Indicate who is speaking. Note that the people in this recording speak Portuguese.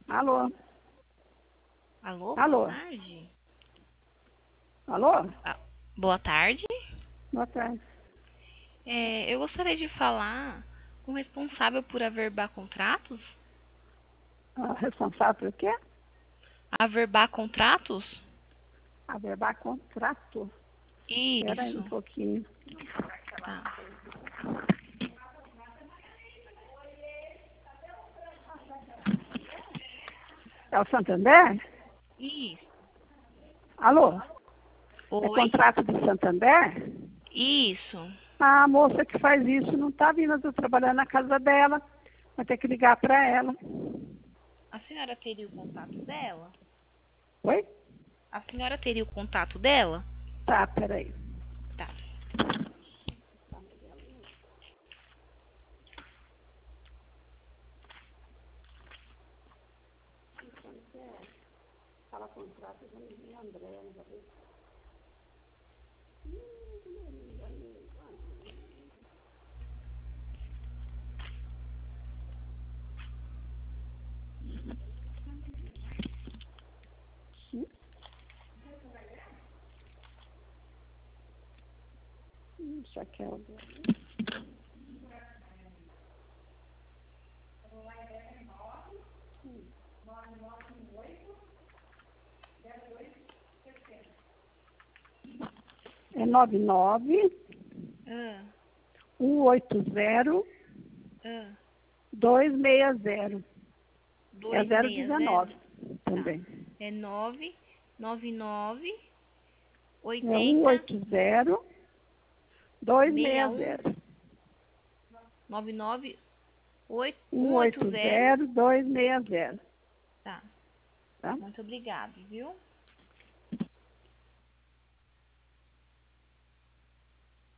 Speaker 1: Alô?
Speaker 2: Alô,
Speaker 1: Alô?
Speaker 2: boa tarde.
Speaker 1: Alô?
Speaker 2: Ah, boa tarde.
Speaker 1: Boa tarde.
Speaker 2: Eu gostaria de falar com o responsável por averbar contratos.
Speaker 1: Responsável por quê?
Speaker 2: Averbar contratos?
Speaker 1: Averbar contrato. Espera aí um
Speaker 2: Isso.
Speaker 1: pouquinho.
Speaker 2: Tá.
Speaker 1: É o Santander?
Speaker 2: Isso.
Speaker 1: Alô? É
Speaker 2: Oi?
Speaker 1: contrato do Santander?
Speaker 2: Isso.
Speaker 1: A moça que faz isso não está vindo, eu estou trabalhando na casa dela. Vai ter que ligar para ela.
Speaker 2: A senhora teria o contato dela?
Speaker 1: Oi?
Speaker 2: A senhora teria o contato dela?
Speaker 1: Tá, peraí.
Speaker 2: Tá.
Speaker 1: Fala contrato, André, isso aqui é o... É 99
Speaker 2: Ah,
Speaker 1: 180
Speaker 2: ah.
Speaker 1: 260. É
Speaker 2: 260?
Speaker 1: 019
Speaker 2: Tá.
Speaker 1: também.
Speaker 2: É 999
Speaker 1: É
Speaker 2: 80
Speaker 1: 180
Speaker 2: 61
Speaker 1: 260.
Speaker 2: 99 180.
Speaker 1: 180 260.
Speaker 2: Tá.
Speaker 1: Tá?
Speaker 2: Muito obrigado, viu?